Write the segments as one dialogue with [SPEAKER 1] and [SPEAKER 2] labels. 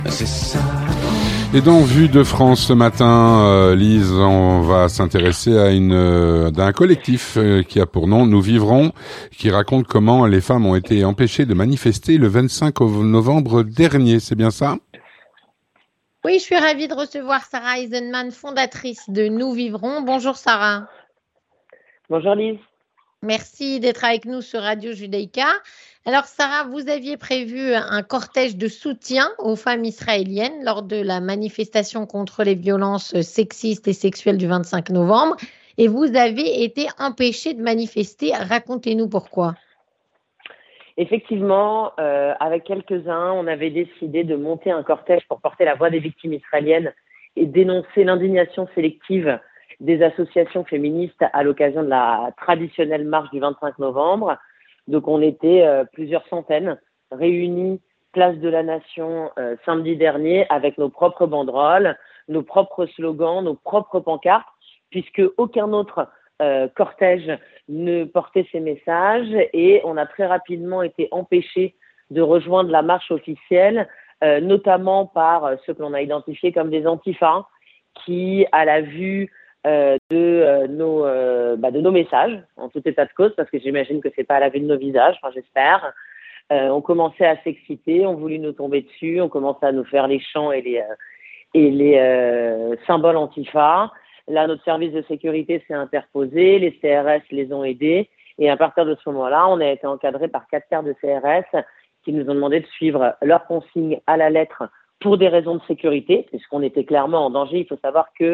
[SPEAKER 1] C'est ça. Et dans Vue de France ce matin, Lise, on va s'intéresser à d'un collectif qui a pour nom Nous Vivrons, qui raconte comment les femmes ont été empêchées de manifester le 25 novembre dernier. C'est bien ça?
[SPEAKER 2] Oui, je suis ravie de recevoir Sarah Eisenman, fondatrice de Nous Vivrons. Bonjour Sarah.
[SPEAKER 3] Bonjour Lise.
[SPEAKER 2] Merci d'être avec nous sur Radio Judaïka. Alors Sarah, vous aviez prévu un cortège de soutien aux femmes israéliennes lors de la manifestation contre les violences sexistes et sexuelles du 25 novembre et vous avez été empêchée de manifester. Racontez-nous pourquoi.
[SPEAKER 3] Effectivement, avec quelques-uns, on avait décidé de monter un cortège pour porter la voix des victimes israéliennes et dénoncer l'indignation sélective des associations féministes à l'occasion de la traditionnelle marche du 25 novembre. Donc, on était plusieurs centaines réunis place de la Nation samedi dernier avec nos propres banderoles, nos propres slogans, nos propres pancartes, puisque aucun autre cortège ne portait ces messages et on a très rapidement été empêchés de rejoindre la marche officielle, notamment par ceux que l'on a identifiés comme des antifas qui, à la vue de nos messages, en tout état de cause, parce que j'imagine que c'est pas à la vue de nos visages, enfin j'espère, on commençait à s'exciter, on voulait nous tomber dessus, on commençait à nous faire les chants et les symboles antifa. Là, notre service de sécurité s'est interposé, les CRS les ont aidés et à partir de ce moment-là, on a été encadré par 4 quarts de CRS qui nous ont demandé de suivre leurs consignes à la lettre pour des raisons de sécurité, puisqu'on était clairement en danger. Il faut savoir que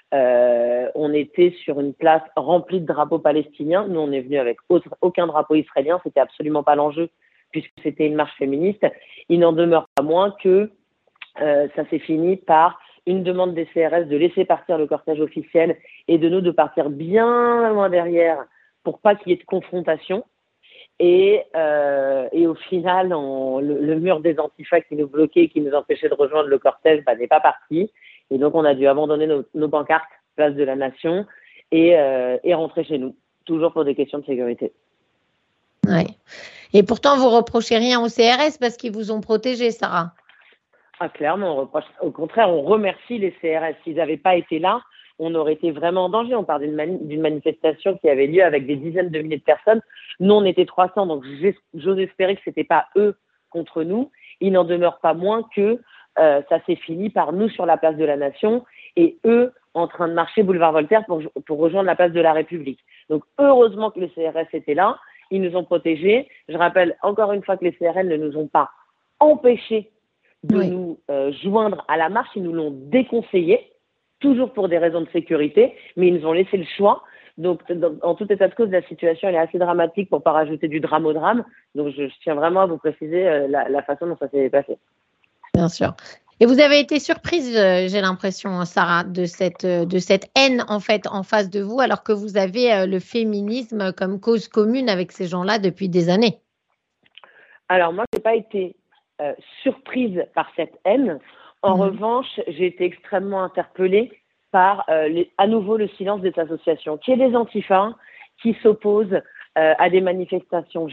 [SPEAKER 3] on était sur une place remplie de drapeaux palestiniens. Nous, on est venu avec aucun drapeau israélien. C'était absolument pas l'enjeu puisque c'était une marche féministe. Il n'en demeure pas moins que ça s'est fini par une demande des CRS de laisser partir le cortège officiel et de nous de partir bien loin derrière pour pas qu'il y ait de confrontation. Et au final, le mur des antifas qui nous bloquait, qui nous empêchait de rejoindre le cortège, n'est pas parti. Et donc, on a dû abandonner nos pancartes, place de la Nation, et rentrer chez nous, toujours pour des questions de sécurité.
[SPEAKER 2] Ouais. Et pourtant, vous reprochez rien aux CRS parce qu'ils vous ont protégé, Sarah.
[SPEAKER 3] Ah, clairement, au contraire, on remercie les CRS. S'ils n'avaient pas été là, on aurait été vraiment en danger. On parle d'une manifestation qui avait lieu avec des dizaines de milliers de personnes. Nous, on était 300, donc j'ose espérer que ce n'était pas eux contre nous. Il n'en demeure pas moins que ça s'est fini par nous sur la place de la Nation et eux en train de marcher boulevard Voltaire pour rejoindre la place de la République. Donc, heureusement que les CRS étaient là. Ils nous ont protégés. Je rappelle encore une fois que les CRS ne nous ont pas empêchés de nous joindre à la marche. Ils nous l'ont déconseillé, toujours pour des raisons de sécurité, mais ils nous ont laissé le choix. Donc, en tout état de cause, la situation elle est assez dramatique pour ne pas rajouter du drame au drame. Donc, je tiens vraiment à vous préciser la façon dont ça s'est passé.
[SPEAKER 2] Bien sûr. Et vous avez été surprise, j'ai l'impression, Sarah, de cette haine en fait en face de vous, alors que vous avez le féminisme comme cause commune avec ces gens-là depuis des années.
[SPEAKER 3] Alors, moi, je n'ai pas été surprise par cette haine. En revanche, j'ai été extrêmement interpellée par à nouveau le silence des associations, qui est des antifas, qui s'opposent à des manifestations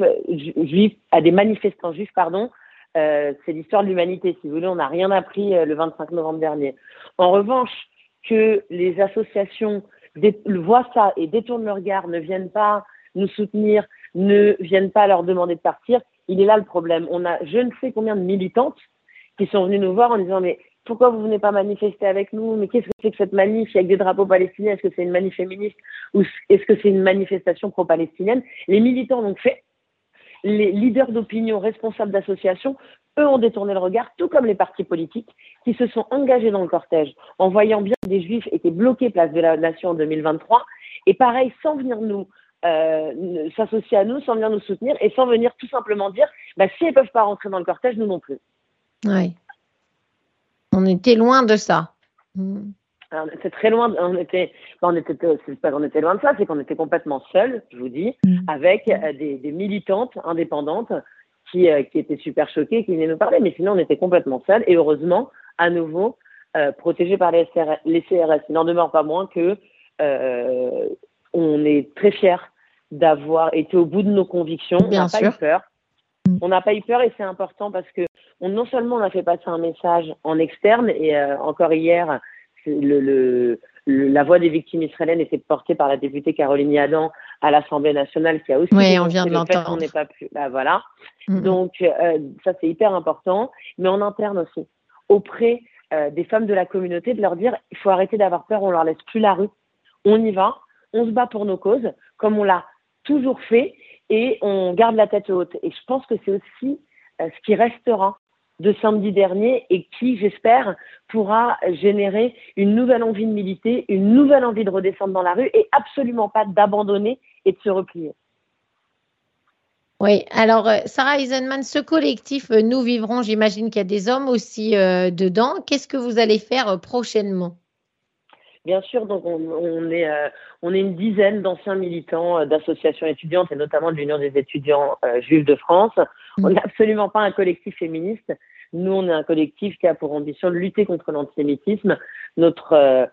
[SPEAKER 3] à des manifestants juifs, pardon. C'est l'histoire de l'humanité, si vous voulez, on n'a rien appris le 25 novembre dernier. En revanche, que les associations voient ça et détournent leur regard, ne viennent pas nous soutenir, ne viennent pas leur demander de partir, il est là le problème. On a je ne sais combien de militantes qui sont venues nous voir en disant « mais pourquoi vous venez pas manifester avec nous? Mais qu'est-ce que c'est que cette manif avec des drapeaux palestiniens? Est-ce que c'est une manif féministe ou est-ce que c'est une manifestation pro-palestinienne ?» Les militants l'ont fait. Les leaders d'opinion, responsables d'associations, eux ont détourné le regard, tout comme les partis politiques qui se sont engagés dans le cortège en voyant bien que des juifs étaient bloqués place de la Nation en 2023 et pareil, sans venir nous s'associer à nous, sans venir nous soutenir et sans venir tout simplement dire si elles ne peuvent pas rentrer dans le cortège, nous non plus.
[SPEAKER 2] Oui. On était loin de ça.
[SPEAKER 3] Alors, c'est très loin. C'est pas qu'on était loin de ça, c'est qu'on était complètement seuls, je vous dis, avec des militantes indépendantes qui étaient super choquées, qui venaient nous parler. Mais sinon, on était complètement seuls. Et heureusement, à nouveau, protégés par les CRS. Il n'en demeure pas moins que on est très fiers d'avoir été au bout de nos convictions.
[SPEAKER 2] Bien
[SPEAKER 3] on n'a
[SPEAKER 2] sûr.
[SPEAKER 3] pas eu peur. On n'a pas eu peur et c'est important parce que non seulement on a fait passer un message en externe et encore hier, la voix des victimes israéliennes était portée par la députée Caroline Yadan à l'Assemblée nationale qui a aussi
[SPEAKER 2] on vient de
[SPEAKER 3] le fait
[SPEAKER 2] l'entendre.
[SPEAKER 3] qu'on n'ait pas pu. Voilà. Donc ça c'est hyper important, mais en interne aussi auprès des femmes de la communauté de leur dire il faut arrêter d'avoir peur, on leur laisse plus la rue, on y va, on se bat pour nos causes comme on l'a toujours fait et on garde la tête haute. Et je pense que c'est aussi ce qui restera de samedi dernier et qui, j'espère, pourra générer une nouvelle envie de militer, une nouvelle envie de redescendre dans la rue et absolument pas d'abandonner et de se replier.
[SPEAKER 2] Oui, alors Sarah Eisenman, ce collectif Nous Vivrons, j'imagine qu'il y a des hommes aussi dedans. Qu'est-ce que vous allez faire prochainement ?
[SPEAKER 3] Bien sûr, donc on est une dizaine d'anciens militants d'associations étudiantes et notamment de l'Union des étudiants juifs de France. On n'est absolument pas un collectif féministe. Nous, on est un collectif qui a pour ambition de lutter contre l'antisémitisme. Notre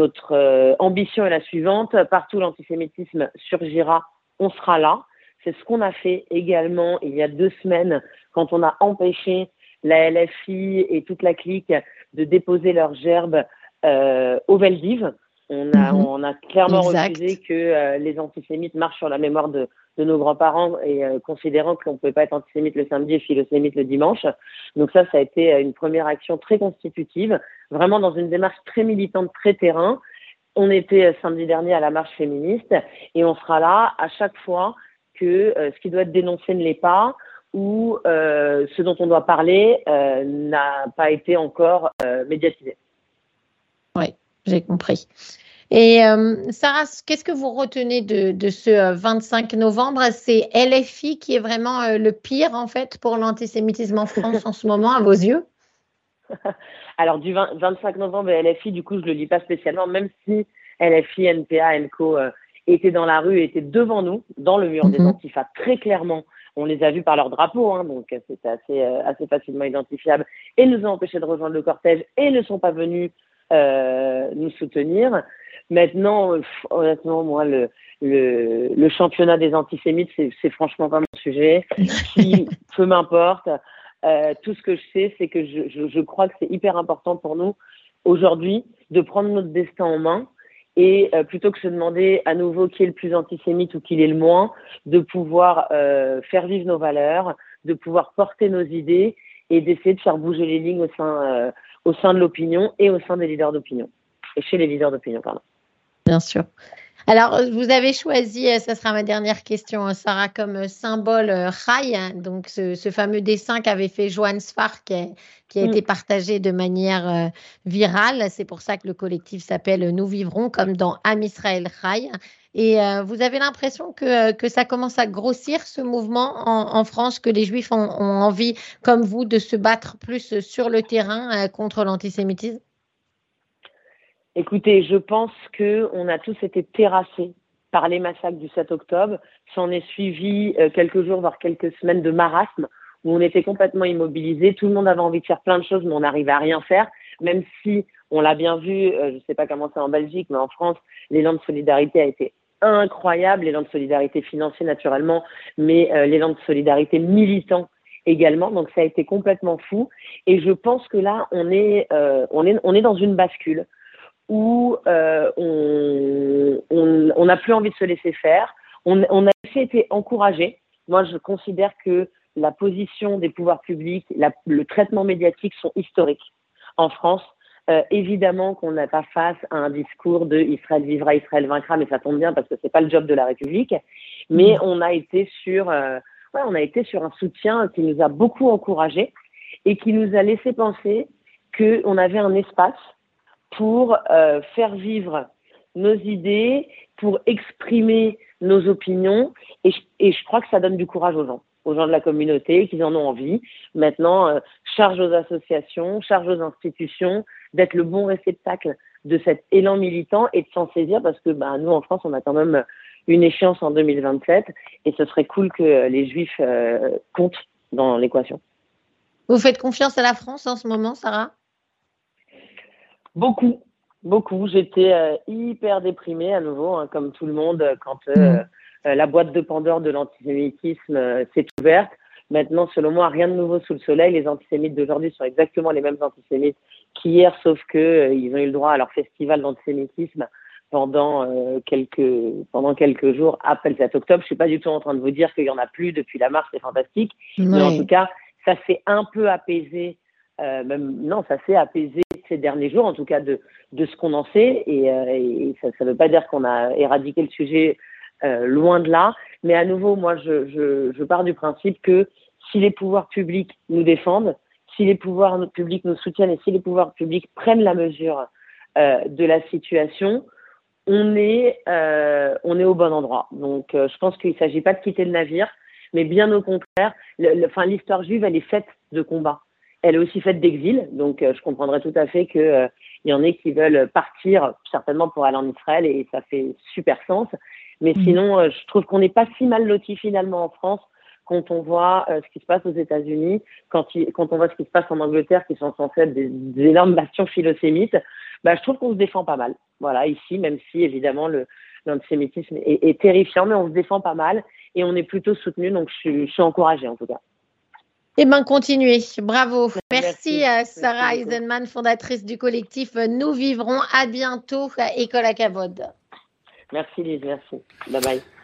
[SPEAKER 3] ambition est la suivante. Partout où l'antisémitisme surgira, on sera là. C'est ce qu'on a fait également il y a 2 semaines quand on a empêché la LFI et toute la clique de déposer leurs gerbes au Veldiv. On a clairement refusé que les antisémites marchent sur la mémoire de nos grands-parents et considérant qu'on ne pouvait pas être antisémite le samedi et philosémite le dimanche. Donc ça a été une première action très constitutive, vraiment dans une démarche très militante, très terrain. On était samedi dernier à la marche féministe et on sera là à chaque fois que ce qui doit être dénoncé ne l'est pas ou ce dont on doit parler n'a pas été encore médiatisé.
[SPEAKER 2] Oui, j'ai compris. Et Sarah, qu'est-ce que vous retenez de ce 25 novembre ? C'est LFI qui est vraiment le pire en fait pour l'antisémitisme en France en ce moment à vos yeux ?
[SPEAKER 3] Alors du 25 novembre et LFI, du coup je le lis pas spécialement, même si LFI, NPA, NCO étaient dans la rue, étaient devant nous, dans le mur des Antifas, très clairement. On les a vus par leur drapeau, donc c'était assez facilement identifiable. Et nous ont empêchés de rejoindre le cortège et ne sont pas venus nous soutenir. Maintenant, honnêtement, moi, le championnat des antisémites, c'est franchement pas mon sujet. Peu m'importe. Tout ce que je sais, c'est que je crois que c'est hyper important pour nous aujourd'hui de prendre notre destin en main et plutôt que se demander à nouveau qui est le plus antisémite ou qui est le moins, de pouvoir faire vivre nos valeurs, de pouvoir porter nos idées et d'essayer de faire bouger les lignes au sein de l'opinion et au sein des leaders d'opinion. Et chez les leaders d'opinion, pardon.
[SPEAKER 2] Bien sûr. Alors, vous avez choisi, ça sera ma dernière question, Sarah, comme symbole Chai, donc ce fameux dessin qu'avait fait Johann Sfar, qui a été partagé de manière virale. C'est pour ça que le collectif s'appelle Nous Vivrons, comme dans Am Israël Chai. Et vous avez l'impression que ça commence à grossir, ce mouvement en France, que les Juifs ont envie, comme vous, de se battre plus sur le terrain contre l'antisémitisme ?
[SPEAKER 3] Écoutez, je pense qu'on a tous été terrassés par les massacres du 7 octobre. S'en est suivi quelques jours, voire quelques semaines de marasme, où on était complètement immobilisés. Tout le monde avait envie de faire plein de choses, mais on n'arrivait à rien faire, même si, on l'a bien vu, je ne sais pas comment c'est en Belgique, mais en France, l'élan de solidarité a été incroyable, l'élan de solidarité financier naturellement, mais l'élan de solidarité militant également. Donc ça a été complètement fou. Et je pense que là, on est dans une bascule où on n'a plus envie de se laisser faire. On a aussi été encouragé. Moi, je considère que la position des pouvoirs publics, le traitement médiatique sont historiques en France. Évidemment qu'on n'a pas face à un discours de Israël vivra, Israël vaincra, mais ça tombe bien parce que c'est pas le job de la République. Mais on a été sur un soutien qui nous a beaucoup encouragés et qui nous a laissé penser qu'on avait un espace pour faire vivre nos idées, pour exprimer nos opinions. Et je crois que ça donne du courage aux gens de la communauté, qu'ils en ont envie. Maintenant, charge aux associations, charge aux institutions d'être le bon réceptacle de cet élan militant et de s'en saisir parce que nous, en France, on a quand même une échéance en 2027 et ce serait cool que les Juifs comptent dans l'équation.
[SPEAKER 2] Vous faites confiance à la France en ce moment, Sarah ?
[SPEAKER 3] Beaucoup. J'étais hyper déprimée à nouveau, comme tout le monde, quand la boîte de Pandore de l'antisémitisme s'est ouverte. Maintenant, selon moi, rien de nouveau sous le soleil. Les antisémites d'aujourd'hui sont exactement les mêmes antisémites qu'hier, sauf que ils ont eu le droit à leur festival d'antisémitisme pendant quelques jours après le 7 octobre. Je suis pas du tout en train de vous dire qu'il y en a plus depuis la marche, c'est fantastique.
[SPEAKER 2] Ouais.
[SPEAKER 3] Mais en tout cas, ça s'est un peu apaisé. Ça s'est apaisé ces derniers jours, en tout cas de ce qu'on en sait. Et ça ne veut pas dire qu'on a éradiqué le sujet, loin de là. Mais à nouveau, moi, je pars du principe que si les pouvoirs publics nous défendent, si les pouvoirs publics nous soutiennent et si les pouvoirs publics prennent la mesure de la situation, on est au bon endroit. Donc, je pense qu'il ne s'agit pas de quitter le navire, mais bien au contraire. L'histoire juive, elle est faite de combats. Elle est aussi faite d'exil. Donc, je comprendrais tout à fait qu'il y en ait qui veulent partir, certainement pour aller en Israël, et ça fait super sens. Mais sinon, je trouve qu'on n'est pas si mal lotis finalement en France quand on voit ce qui se passe aux États-Unis, quand on voit ce qui se passe en Angleterre, qui sont censés être des énormes bastions philosémites. Je trouve qu'on se défend pas mal. Voilà, ici, même si évidemment l'antisémitisme est terrifiant, mais on se défend pas mal et on est plutôt soutenu. Donc, je suis encouragée en tout cas.
[SPEAKER 2] Eh bien, continuez. Bravo. Merci, Sarah
[SPEAKER 3] beaucoup.
[SPEAKER 2] Eisenman, fondatrice du collectif Nous Vivrons. À bientôt à École à Kavod.
[SPEAKER 3] Merci Lise, merci. Bye bye.